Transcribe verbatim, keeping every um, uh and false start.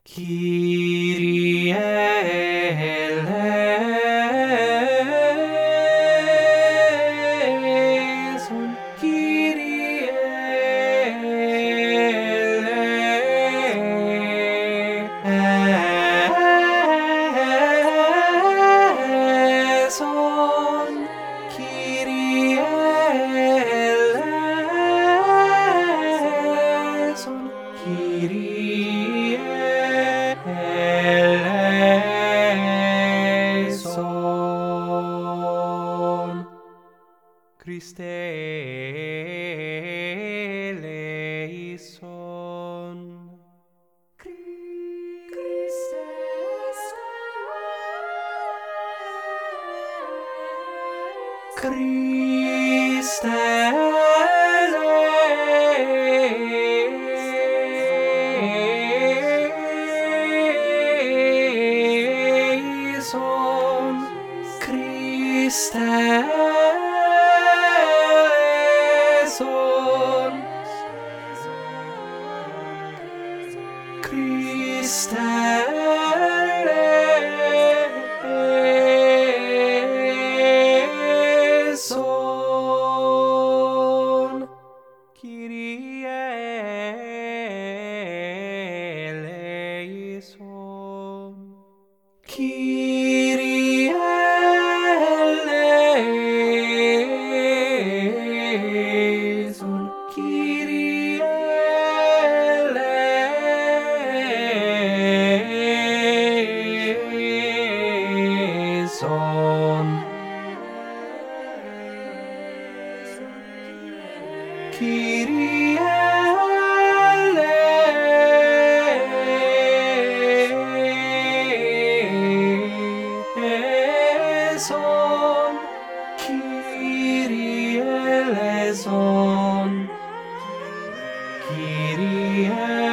Kyrie eleison, Kyrie eleison, Kyrie eleison, Kyrie eleison. Christe eleison. Christe Christe eleison, Christe eleison, Christe eleison, Kyrie eleison, Kyrie eleison, Kyrie eleison, Kyrie eleison, Kyrie eleison, Kyrie